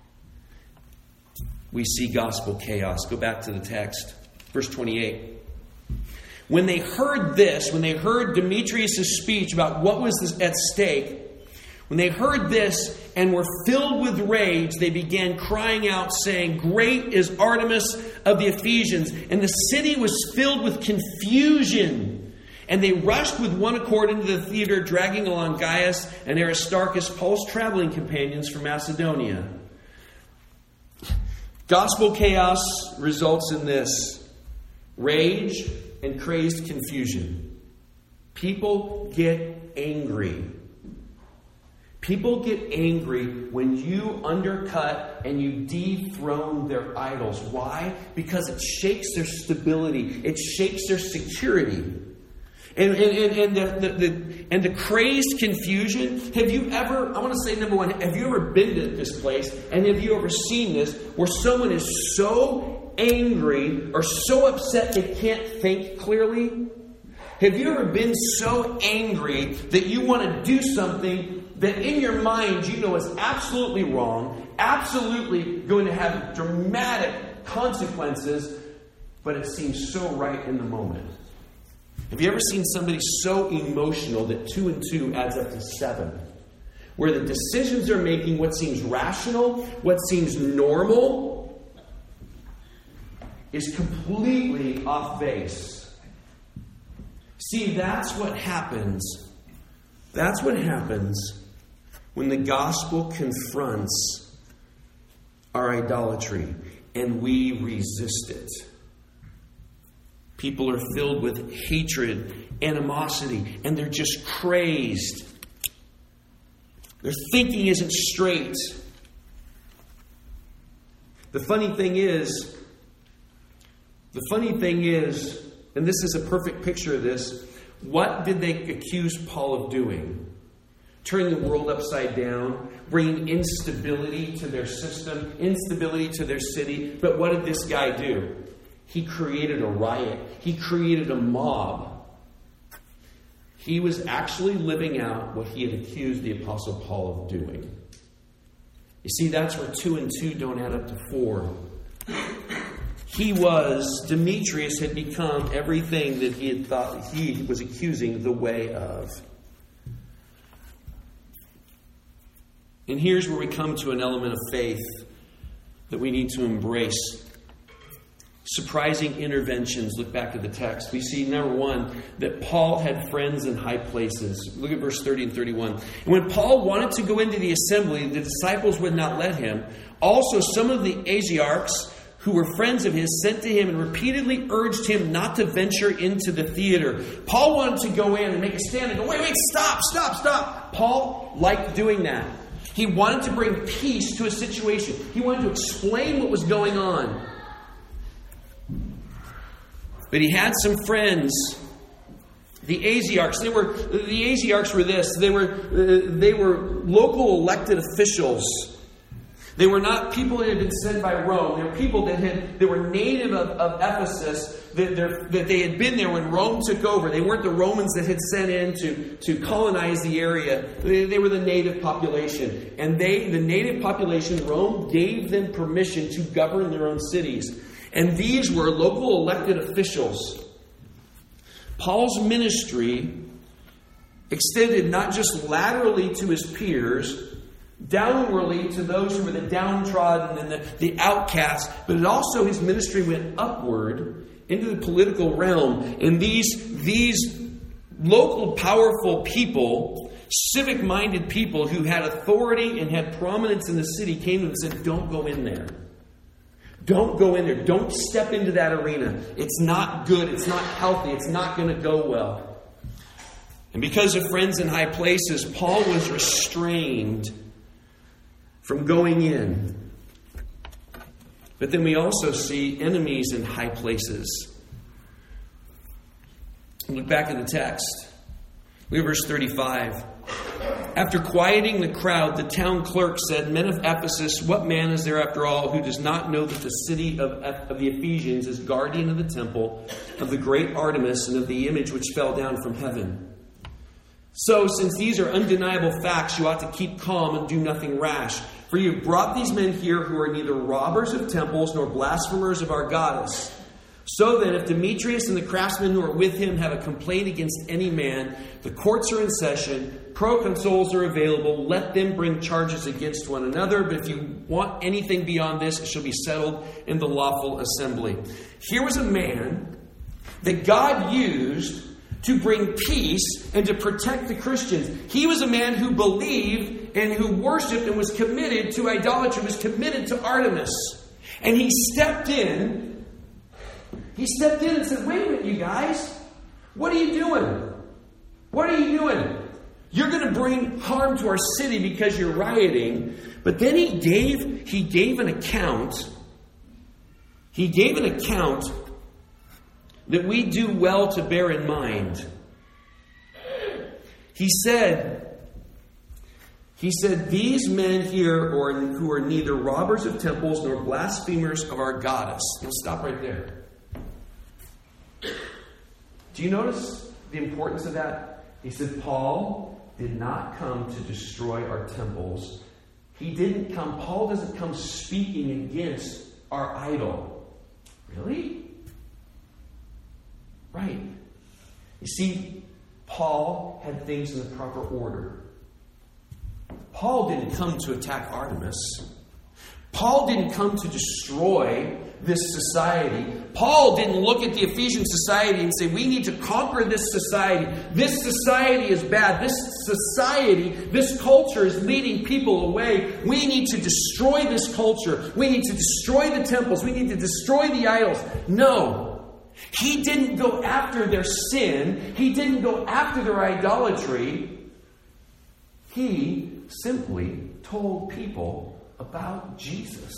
we see gospel chaos. Go back to the text. Verse twenty-eight. When they heard this, when they heard Demetrius' speech about what was at stake, when they heard this and were filled with rage, they began crying out, saying, Great is Artemis of the Ephesians. And the city was filled with confusion. And they rushed with one accord into the theater, dragging along Gaius and Aristarchus, Paul's traveling companions from Macedonia. Gospel chaos results in this: rage and crazed confusion. People get angry. People get angry when you undercut and you dethrone their idols. Why? Because it shakes their stability. It shakes their security. And, and, and, and, the, the, the, and the crazed confusion. Have you ever, I want to say number one, have you ever been to this place? And have you ever seen this where someone is so angry or so upset they can't think clearly? Have you ever been so angry that you want to do something that in your mind you know is absolutely wrong, absolutely going to have dramatic consequences, but it seems so right in the moment? Have you ever seen somebody so emotional that two and two adds up to seven? Where the decisions they're making, what seems rational, what seems normal, is completely off base. See, that's what happens. That's what happens when the gospel confronts our idolatry and we resist it. People are filled with hatred, animosity, and they're just crazed. Their thinking isn't straight. The funny thing is, the funny thing is, and this is a perfect picture of this, what did they accuse Paul of doing? Turning the world upside down, bringing instability to their system, instability to their city. But what did this guy do? He created a riot. He created a mob. He was actually living out what he had accused the Apostle Paul of doing. You see, that's where two and two don't add up to four. He was, Demetrius had become everything that he had thought he was accusing the way of. And here's where we come to an element of faith that we need to embrace. Surprising interventions. Look back at the text. We see, number one, that Paul had friends in high places. Look at verse thirty and thirty-one. And when Paul wanted to go into the assembly, the disciples would not let him. Also, some of the Asiarchs, who were friends of his, sent to him and repeatedly urged him not to venture into the theater. Paul wanted to go in and make a stand and go, wait, wait, stop, stop, stop. Paul liked doing that. He wanted to bring peace to a situation. He wanted to explain what was going on. But he had some friends, the Asiarchs. They were the Asiarchs were this. They were uh, they were local elected officials. They were not people that had been sent by Rome. They were people that had that were native of, of Ephesus, that, that they had been there when Rome took over. They weren't the Romans that had sent in to, to colonize the area. They, they were the native population. And they, the native population, Rome gave them permission to govern their own cities. And these were local elected officials. Paul's ministry extended not just laterally to his peers, downwardly to those who were the downtrodden and the, the outcasts, but it also, his ministry went upward into the political realm. And these, these local powerful people, civic-minded people who had authority and had prominence in the city came to him and said, don't go in there. Don't go in there. Don't step into that arena. It's not good. It's not healthy. It's not going to go well. And because of friends in high places, Paul was restrained from going in. But then we also see enemies in high places. Look back at the text. Look at verse thirty-five. After quieting the crowd, the town clerk said, Men of Ephesus, what man is there after all who does not know that the city of, of the Ephesians is guardian of the temple of the great Artemis and of the image which fell down from heaven? So, since these are undeniable facts, you ought to keep calm and do nothing rash. For you have brought these men here who are neither robbers of temples nor blasphemers of our goddess. So then, if Demetrius and the craftsmen who are with him have a complaint against any man, the courts are in session, proconsuls are available, let them bring charges against one another. But if you want anything beyond this, it shall be settled in the lawful assembly. Here was a man that God used to bring peace and to protect the Christians. He was a man who believed and who worshipped and was committed to idolatry, was committed to Artemis. And he stepped in. He stepped in and said, wait a minute, you guys. What are you doing? What are you doing? You're going to bring harm to our city because you're rioting. But then he gave, he gave an account. He gave an account that we do well to bear in mind. He said, he said, these men here are, who are neither robbers of temples nor blasphemers of our goddess. We'll stop right there. Do you notice the importance of that? He said, Paul did not come to destroy our temples. He didn't come, Paul doesn't come speaking against our idol. Really? Right. You see, Paul had things in the proper order. Paul didn't come to attack Artemis. Paul didn't come to destroy this society. Paul didn't look at the Ephesian society and say, we need to conquer this society. This society is bad. This society, this culture is leading people away. We need to destroy this culture. We need to destroy the temples. We need to destroy the idols. No. He didn't go after their sin. He didn't go after their idolatry. He simply told people about Jesus.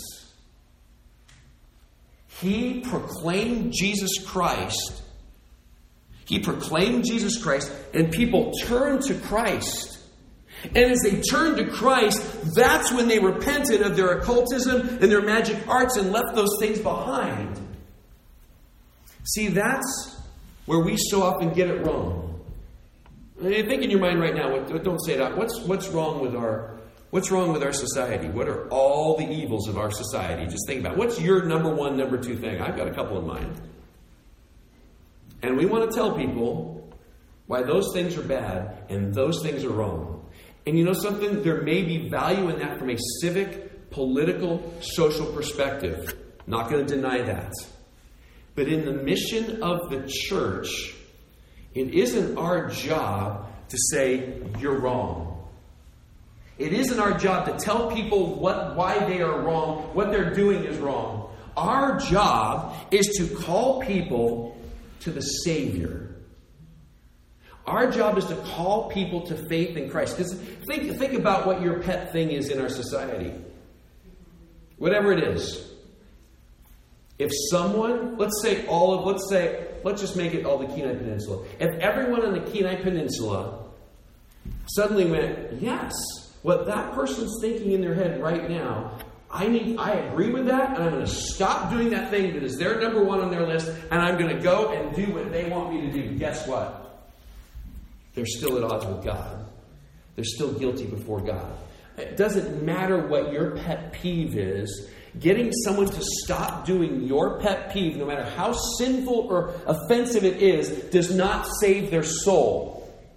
He proclaimed Jesus Christ. He proclaimed Jesus Christ, and people turned to Christ. And as they turned to Christ, that's when they repented of their occultism and their magic arts and left those things behind. See, that's where we so often get it wrong. Think in your mind right now. Don't say it out. What's what's wrong with our what's wrong with our society? What are all the evils of our society? Just think about it. What's your number one, number two thing? I've got a couple in mind. And we want to tell people why those things are bad and those things are wrong. And you know something? There may be value in that from a civic, political, social perspective. Not going to deny that. But in the mission of the church, it isn't our job to say, you're wrong. It isn't our job to tell people what, why they are wrong, what they're doing is wrong. Our job is to call people to the Savior. Our job is to call people to faith in Christ. Because think, think about what your pet thing is in our society. Whatever it is. If someone, let's say all of, let's say, let's just make it all the Kenai Peninsula. If everyone on the Kenai Peninsula suddenly went, yes, what that person's thinking in their head right now, I need, I agree with that, and I'm going to stop doing that thing that is their number one on their list, and I'm going to go and do what they want me to do. Guess what? They're still at odds with God. They're still guilty before God. It doesn't matter what your pet peeve is. Getting someone to stop doing your pet peeve, no matter how sinful or offensive it is, does not save their soul.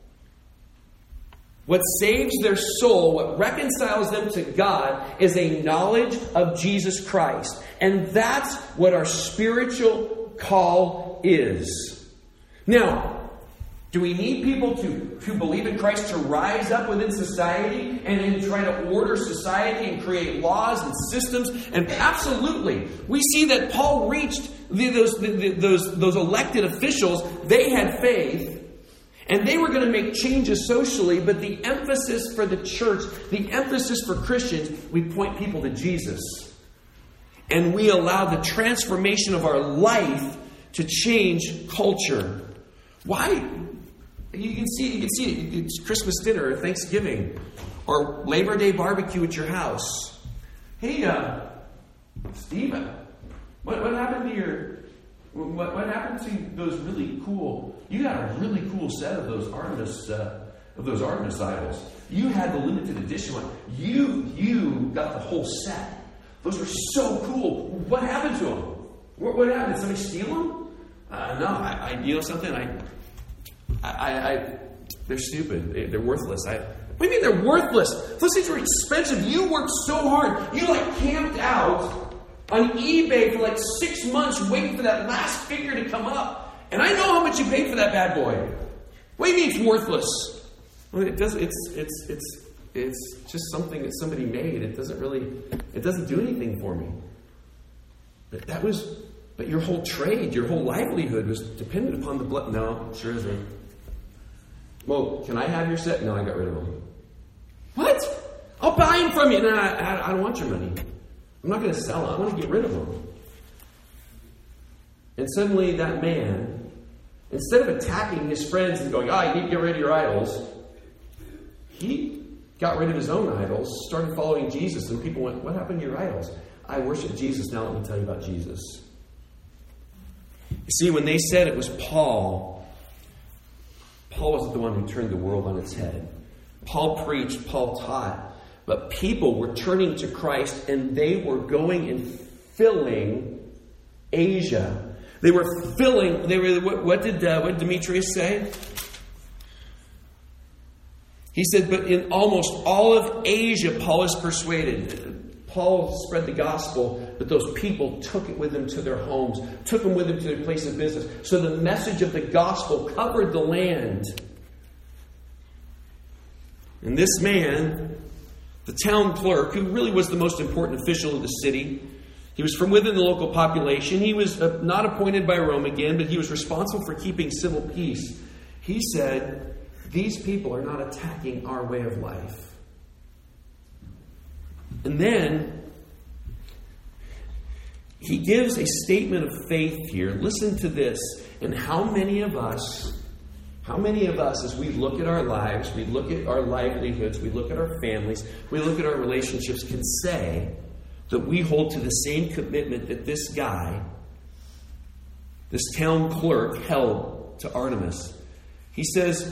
What saves their soul, what reconciles them to God, is a knowledge of Jesus Christ. And that's what our spiritual call is. Now, do we need people to, to believe in Christ to rise up within society and then try to order society and create laws and systems? And absolutely. We see that Paul reached the, those, the, those, those elected officials. They had faith. And they were going to make changes socially, but the emphasis for the church, the emphasis for Christians, we point people to Jesus. And we allow the transformation of our life to change culture. Why? You can see, you can see it. It's Christmas dinner or Thanksgiving or Labor Day barbecue at your house. Hey, uh, Stephen, what, what happened to your... What, what happened to those really cool? You got a really cool set of those Artemis uh, of those Artemis idols. You had the limited edition one. You you got the whole set. Those were so cool. What happened to them? What, what happened? Did somebody steal them? Uh, no, I, I you know something. I, I, I they're stupid. They, they're worthless. I. What do you mean they're worthless? Those things were expensive. You worked so hard. You like camped out on eBay for like six months waiting for that last figure to come up. And I know how much you paid for that bad boy. What do you mean it's worthless? Well, it does, it's, it's, it's, it's just something that somebody made. It doesn't really, it doesn't do anything for me. But that was, but your whole trade, your whole livelihood was dependent upon the blood. No, sure isn't. Well, can I have your set? No, I got rid of them. What? I'll buy them from you. No, I, I don't want your money. I'm not going to sell them. I want to get rid of them. And suddenly that man, instead of attacking his friends and going, oh, you need to get rid of your idols, he got rid of his own idols, started following Jesus, and people went, what happened to your idols? I worship Jesus. Now let me tell you about Jesus. You see, when they said it was Paul, Paul wasn't the one who turned the world on its head. Paul preached, Paul taught. But people were turning to Christ, and they were going and filling Asia. They were filling. They were. What, what did uh, what did Demetrius say? He said, "But in almost all of Asia, Paul is persuaded." Paul spread the gospel, but those people took it with them to their homes, took them with them to their place of business. So the message of the gospel covered the land. And this man, the town clerk, who really was the most important official of the city, he was from within the local population. He was uh, not appointed by Rome again, but he was responsible for keeping civil peace. He said, these people are not attacking our way of life. And then he gives a statement of faith here. Listen to this. And how many of us How many of us, as we look at our lives, we look at our livelihoods, we look at our families, we look at our relationships, can say that we hold to the same commitment that this guy, this town clerk, held to Artemis? He says,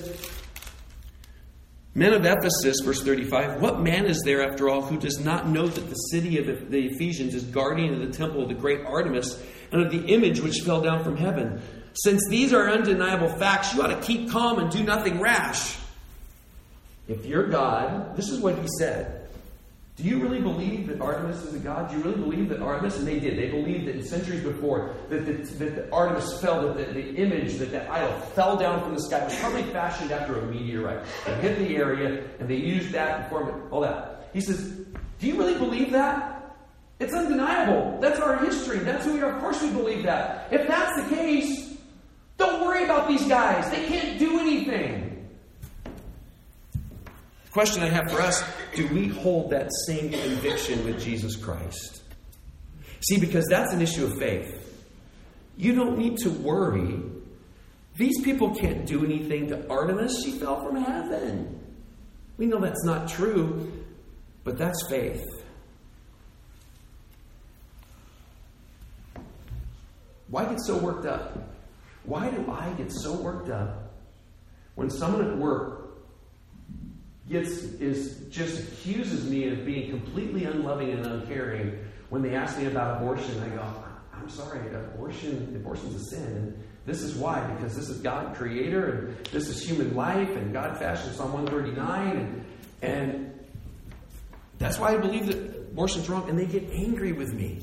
men of Ephesus, verse thirty-five, what man is there, after all, who does not know that the city of the Ephesians is guardian of the temple of the great Artemis and of the image which fell down from heaven? Since these are undeniable facts, you ought to keep calm and do nothing rash. If you're God, this is what he said. Do you really believe that Artemis is a god? Do you really believe that Artemis, and they did, they believed that centuries before, that the, that the Artemis fell, that the, the image, that that idol fell down from the sky. It was probably fashioned after a meteorite. It hit the area, and they used that and formed it, all that. He says, do you really believe that? It's undeniable. That's our history. That's who we are. Of course we believe that. If that's the case, don't worry about these guys. They can't do anything. The question I have for us, do we hold that same conviction with Jesus Christ? See, because that's an issue of faith. You don't need to worry. These people can't do anything to Artemis. She fell from heaven. We know that's not true, but that's faith. Why get so worked up? Why do I get so worked up when someone at work gets is just accuses me of being completely unloving and uncaring when they ask me about abortion? I go, I'm sorry, abortion abortion's a sin. And this is why, because this is God creator, and this is human life, and God fashioned Psalm one thirty-nine, and, and that's why I believe that abortion's wrong, and they get angry with me.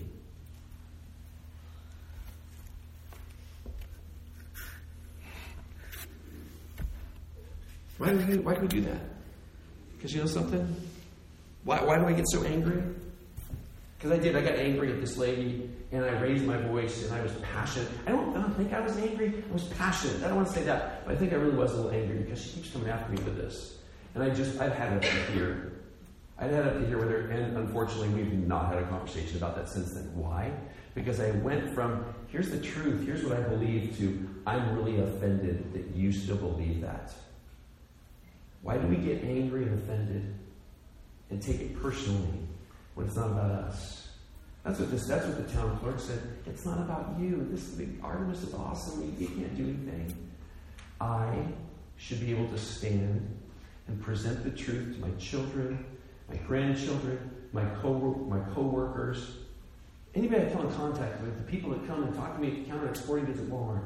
Why do we, why do we do that? Because you know something? Why, why do I get so angry? Because I did. I got angry at this lady, and I raised my voice, and I was passionate. I don't, I don't think I was angry. I was passionate. I don't want to say that, but I think I really was a little angry because she keeps coming after me with this. And I just, I've had it up to here. I've had it up to here with her, and unfortunately, we've not had a conversation about that since then. Why? Because I went from, here's the truth, here's what I believe, to, I'm really offended that you still believe that. Why do we get angry and offended and take it personally when it's not about us? That's what this. That's what the town clerk said. It's not about you. This the Artemis is awesome. You, you can't do anything. I should be able to stand and present the truth to my children, my grandchildren, my co my coworkers, anybody I come in contact with, the people that come and talk to me at the counter at sporting goods at Walmart.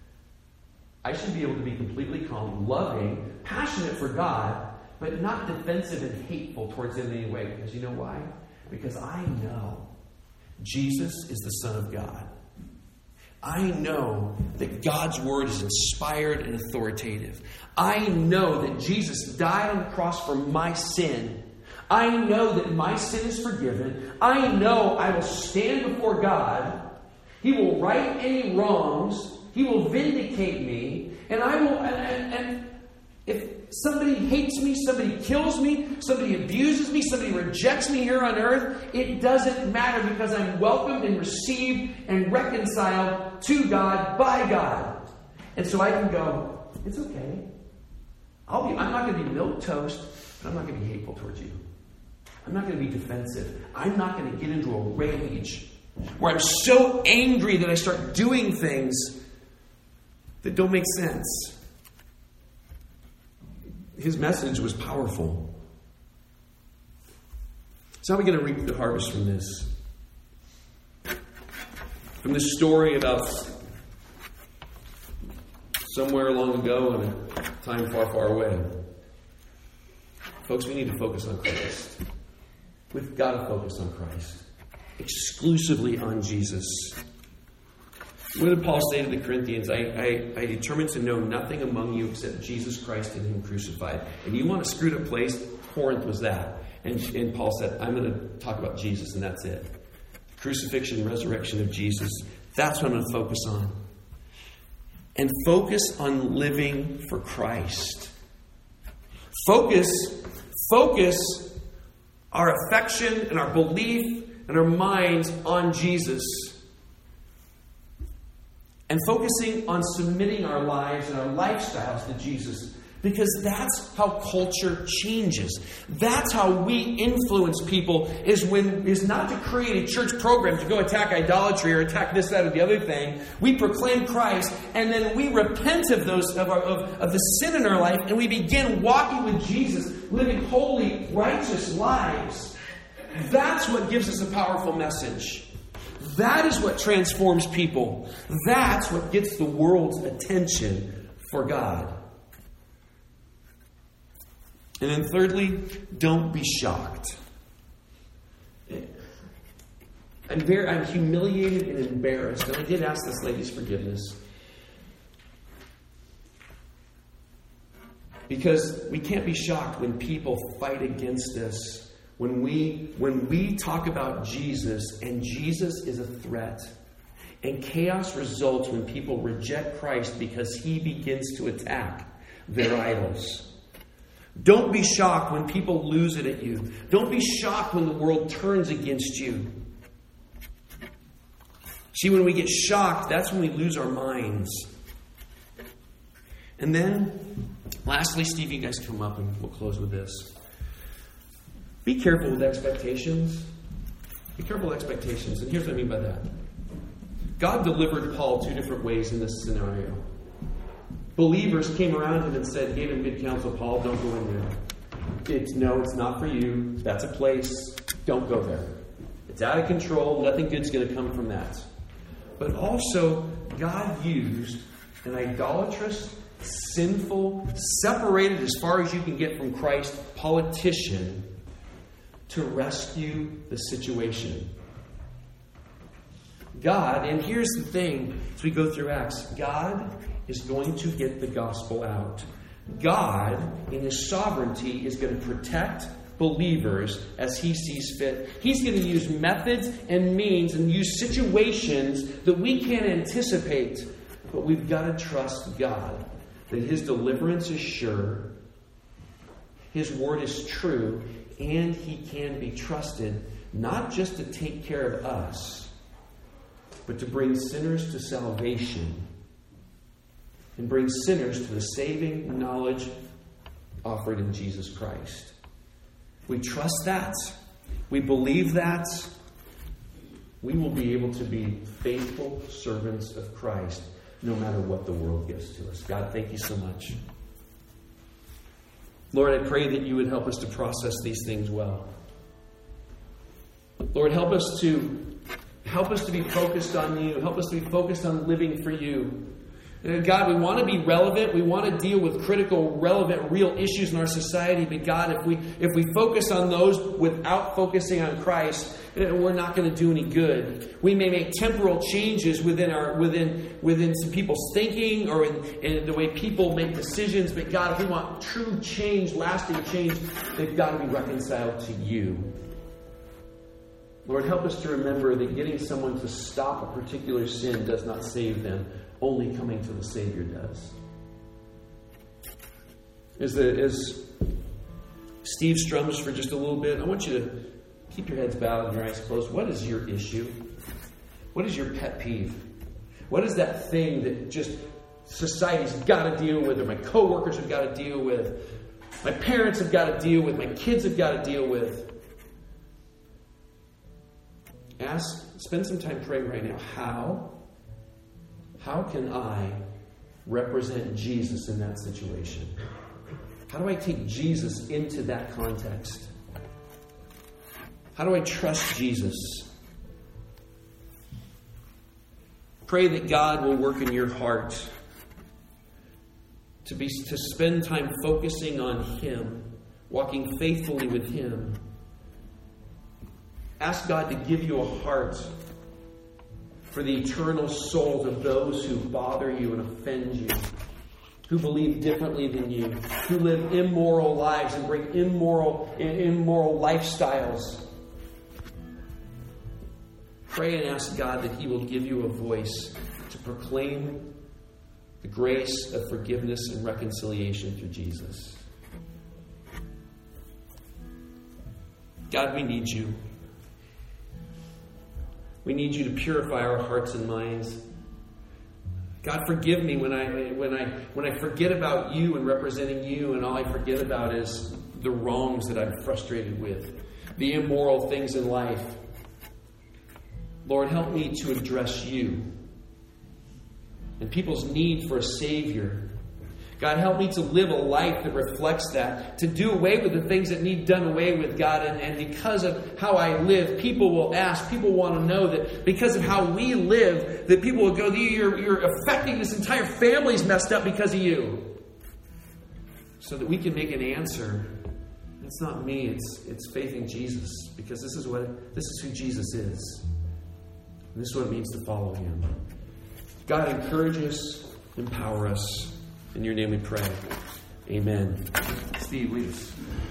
I should be able to be completely calm, loving, passionate for God, but not defensive and hateful towards Him in any way. Because you know why? Because I know Jesus is the Son of God. I know that God's Word is inspired and authoritative. I know that Jesus died on the cross for my sin. I know that my sin is forgiven. I know I will stand before God. He will right any wrongs. He will vindicate me, and I will. And, and, and if somebody hates me, somebody kills me, somebody abuses me, somebody rejects me here on earth, it doesn't matter because I'm welcomed and received and reconciled to God by God, and so I can go. It's okay. I'll be. I'm not going to be milquetoast, but I'm not going to be hateful towards you. I'm not going to be defensive. I'm not going to get into a rage where I'm so angry that I start doing things that don't make sense. His message was powerful. So how are we going to reap the harvest from this? From this story about somewhere long ago in a time far, far away. Folks, we need to focus on Christ. We've got to focus on Christ. Exclusively on Jesus. What did Paul say to the Corinthians? I, I, I determined to know nothing among you except Jesus Christ and Him crucified. And you want a screwed up place? Corinth was that. And, and Paul said, I'm going to talk about Jesus, and that's it. The crucifixion and resurrection of Jesus. That's what I'm going to focus on. And focus on living for Christ. Focus, focus our affection and our belief and our minds on Jesus. And focusing on submitting our lives and our lifestyles to Jesus. Because that's how culture changes. That's how we influence people, is when is not to create a church program to go attack idolatry or attack this, that, or the other thing. We proclaim Christ, and then we repent of those of, our, of, of the sin in our life, and we begin walking with Jesus, living holy, righteous lives. That's what gives us a powerful message. That is what transforms people. That's what gets the world's attention for God. And then thirdly, don't be shocked. I'm very, I'm humiliated and embarrassed. And I did ask this lady's forgiveness. Because we can't be shocked when people fight against us. When we, when we talk about Jesus, and Jesus is a threat, and chaos results when people reject Christ because He begins to attack their idols. Don't be shocked when people lose it at you. Don't be shocked when the world turns against you. See, when we get shocked, that's when we lose our minds. And then, lastly, Steve, you guys come up and we'll close with this. Be careful with expectations. Be careful with expectations. And here's what I mean by that. God delivered Paul two different ways in this scenario. Believers came around him and said, gave him good counsel, Paul, don't go in there. It's no, it's not for you. That's a place. Don't go there. It's out of control. Nothing good's going to come from that. But also, God used an idolatrous, sinful, separated as far as you can get from Christ, politician to rescue the situation. God, and here's the thing as we go through Acts, God is going to get the gospel out. God, in His sovereignty, is going to protect believers as He sees fit. He's going to use methods and means and use situations that we can't anticipate. But we've got to trust God that His deliverance is sure, His word is true, and He can be trusted not just to take care of us, but to bring sinners to salvation and bring sinners to the saving knowledge offered in Jesus Christ. We trust that. We believe that. We will be able to be faithful servants of Christ no matter what the world gives to us. God, thank you so much. Lord, I pray that you would help us to process these things well. Lord, help us to help us to be focused on you. Help us to be focused on living for you. And God, we want to be relevant. We want to deal with critical, relevant, real issues in our society. But God, if we if we focus on those without focusing on Christ, we're not going to do any good. We may make temporal changes within our within within some people's thinking or in, in the way people make decisions. But God, if we want true change, lasting change, they've got to be reconciled to you. Lord, help us to remember that getting someone to stop a particular sin does not save them. Only coming to the Savior does. As, the, as Steve strums for just a little bit, I want you to keep your heads bowed and your eyes closed. What is your issue? What is your pet peeve? What is that thing that just society's got to deal with, or my coworkers have got to deal with, my parents have got to deal with, my kids have got to deal with? Ask, spend some time praying right now. How? How can I represent Jesus in that situation? How do I take Jesus into that context? How do I trust Jesus? Pray that God will work in your heart to be to spend time focusing on Him, walking faithfully with Him. Ask God to give you a heart for the eternal souls of those who bother you and offend you, who believe differently than you, who live immoral lives and bring immoral, immoral lifestyles. Pray and ask God that He will give you a voice to proclaim the grace of forgiveness and reconciliation through Jesus. God, we need you. We need you to purify our hearts and minds. God, forgive me when I when I when I forget about you and representing you, and all I forget about is the wrongs that I'm frustrated with, the immoral things in life. Lord, help me to address you and people's need for a Savior. God, help me to live a life that reflects that, to do away with the things that need done away with, God. And, and because of how I live, people will ask, people want to know that because of how we live, that people will go, you're, you're affecting this entire family's messed up because of you. So that we can make an answer. It's not me, it's it's faith in Jesus. Because this is what this is who Jesus is. And this is what it means to follow Him. God, encourage us, empower us. In your name we pray. Amen. Steve, lead us.